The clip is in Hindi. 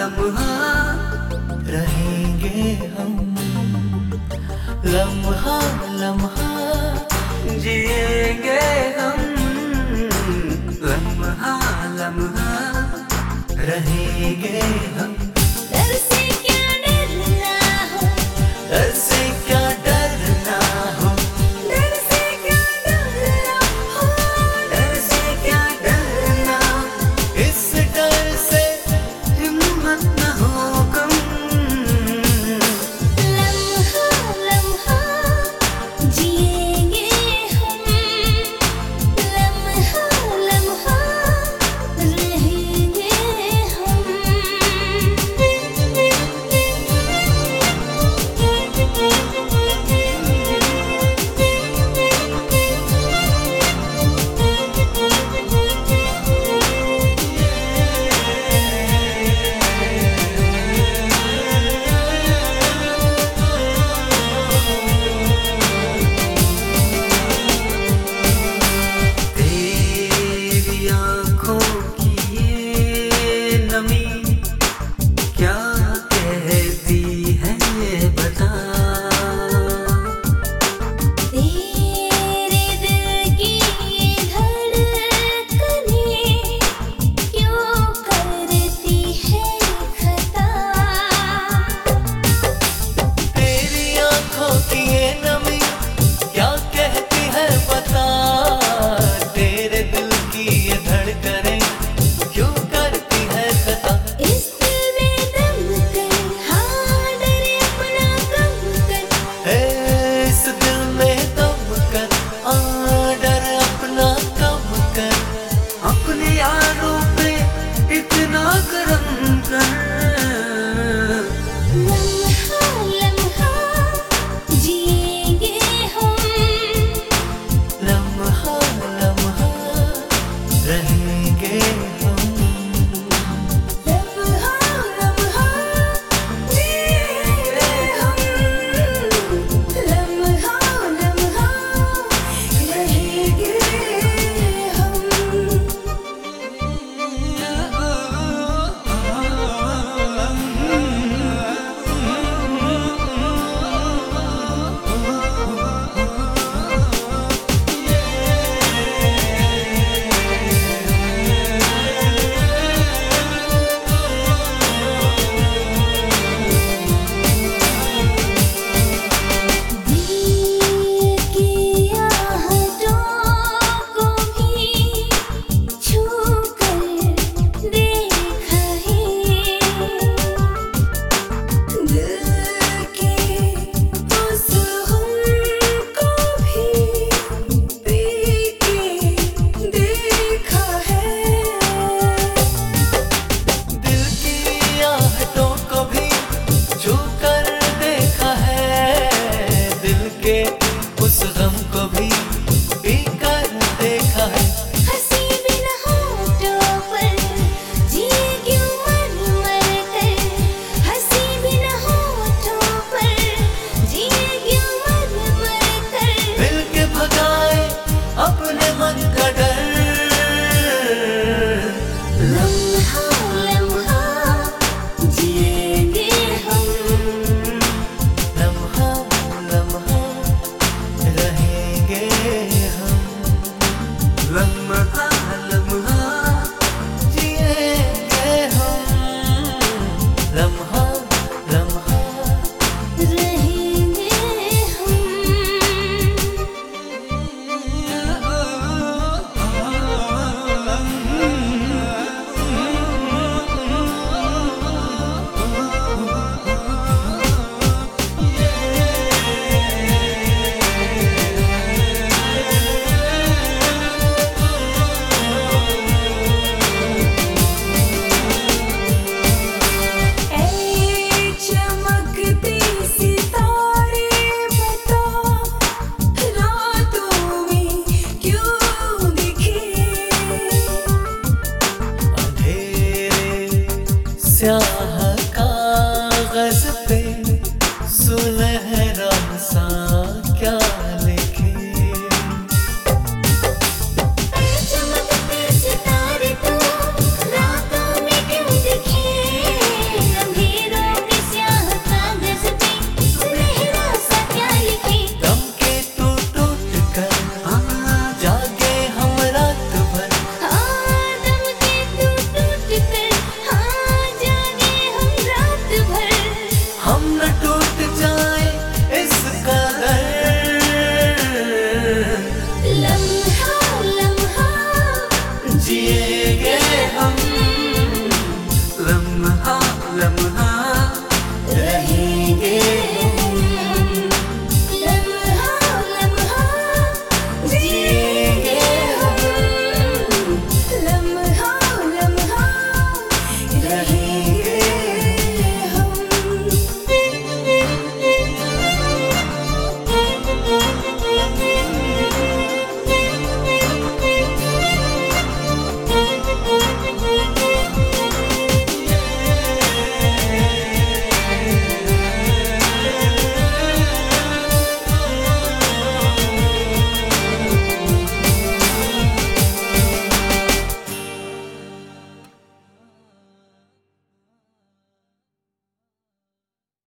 लम्हा रहेंगे हम, लम्हा लम्हा जिएंगे हम, लम्हा लम्हा रहेंगे हम। डर से क्या डरना हो, डर से क्या डरना हो, डर से क्या डरना हो, डर से क्या डरना, इस डर से हिम्मत न हो कम। लम्हा लम्हा जिएंगे हम, लम्हा लम्हा रहेंगे हम। तेरी आँखों की ये नमी क्या कहती है बता, तेरे दिल की धड़कनें क्यों करती है खता। तेरी आँखों की ये नमी क्या कहती है बता, तेरे दिल की ये धड़कनें क्यों करती है खता। इस दिल में दम कर, हाँ डर अपना कम कर, है इस दिल में दम कर, डर अपना कम कर, अपने यारों पे इतना करम कर। लम्हा लम्हा जिएंगे हम, लम्हा लम्हा रहेंगे हम, लम्हा लम्हा जिएंगे हम, लम्हा लम्हा रहेंगे हम। दिल की आहटों को भी छू कर देखा है, दिल के उस खून को भी पी के देखा है। दिल की आहटों को भी छू कर देखा है, दिल के उस गम को भी पी कर देखा है। हंसी बिन होठों पर जिए क्यों मर मर कर, हंसी बिन होठों पर जिए क्यों मर मर कर। मिल के भगाए अपने मन का डर, लम्हा लम्हा जिएंगे हम, लम्हा लम्हा रहेंगे हम, लम्हा लम्हा जिएंगे हम, लम्हा लम्हा रहेंगे हम। ऐ चमकते सितारे बता, रातों में क्यों दिखे। अंधेरे स्याह कागज पे सुनहरा सा क्या लिखे। चमकते सितारे तो रातों में क्यों दिखे। लम्हा लम्हा